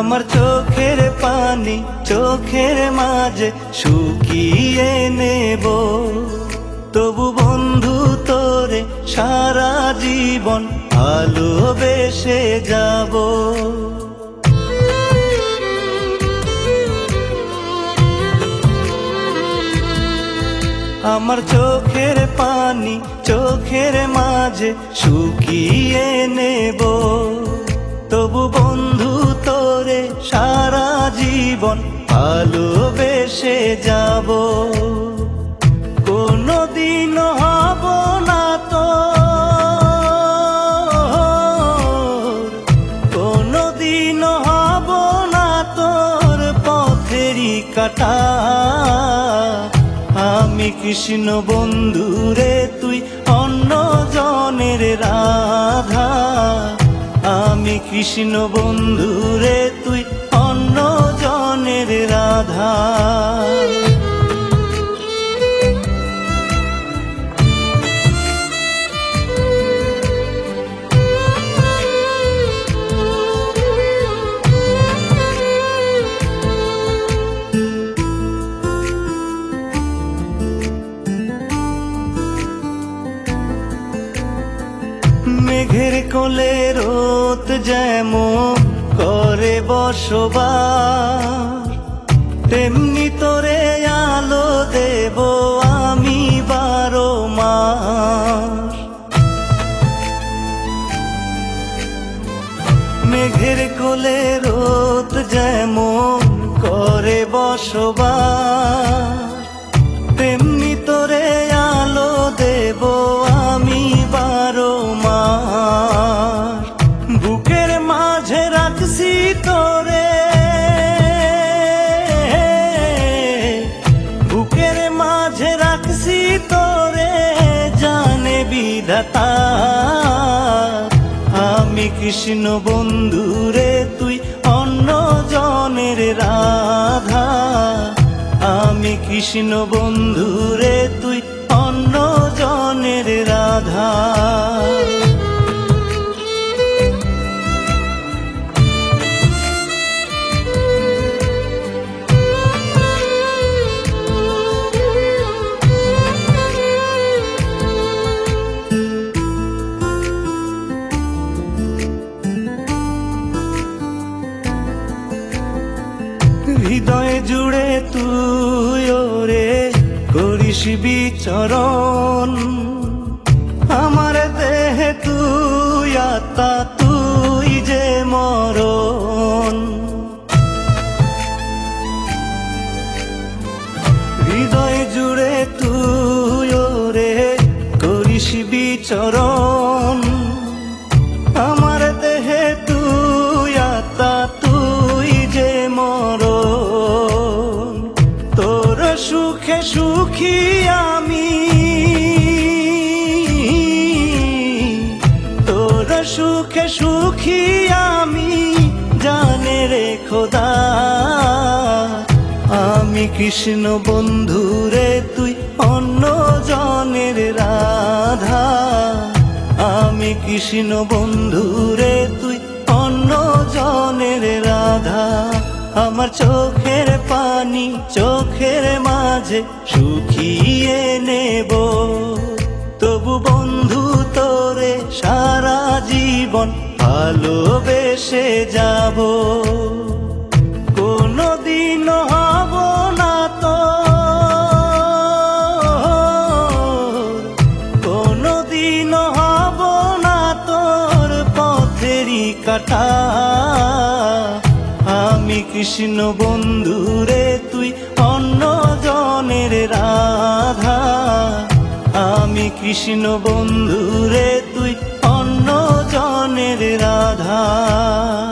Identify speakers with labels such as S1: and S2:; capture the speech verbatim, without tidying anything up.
S1: আমার চোখের পানি চোখের মাঝে শুকিয়ে নেব, তবু বন্ধু তোরে সারা জীবন ভালোবেসে যাব। আমার চোখের পানি চোখের মাঝে শুকিয়ে নেব, তবু বন্ধু তোরে সারা জীবন ভালোবেসে যাব। কোনদিন হব না তো কোনদিন হব না তোর পথেরই কাটা। আমি কৃষ্ণ বন্ধুরে তুই অন্য জনের রাধা, আমি কৃষ্ণ বন্ধুরে তুই অন্য জনের রাধা। মেঘের কোলে রোদ যেমন করে বসবাস, তেমনি তোরে আলো দেব আমি বারো মাস। মেঘের কোলে রোদ যেমন করে বসবাস, তেমনি তোরে আলো দেব আমি বারো মাস। বুকের মাঝে রাখছি তোরে, বুকের মাঝে রাখছি তোরে জানে বিধাতা। আমি কৃষ্ণ বন্ধুরে তুই অন্য জনের রাধা, আমি কৃষ্ণ বন্ধুরে তুই অন্য জনের রাধা। হৃদয় জুড়ে তুই ওরে করিস বিচরণ, আমার দেহে তুই আত্মা তুই যে মরণ। হৃদয় জুড়ে তুই ওরে করিস বিচরণ, আমার দেহে তুই আত্মা তুই যে মরণ। তোর সুখে সুখী আমি, তোর সুখে সুখী আমি জানে রে খোদা। আমি কৃষ্ণ বন্ধুরে তুই অন্য জনের রাধা, আমি কৃষ্ণ বন্ধুরে তুই অন্য জনের রাধা। আমার চোখের পানি চোখের মাঝে শুকিয়ে নেব, তবু বন্ধু তোরে সারা জীবন ভালোবেসে যাব। কোনদিন হব না তো কোনদিন হব না তোর পথেরই কাটা। আমি কৃষ্ণ বন্ধুরে তুই অন্য জনের রাধা, আমি কৃষ্ণ বন্ধুরে তুই অন্য জনের রাধা।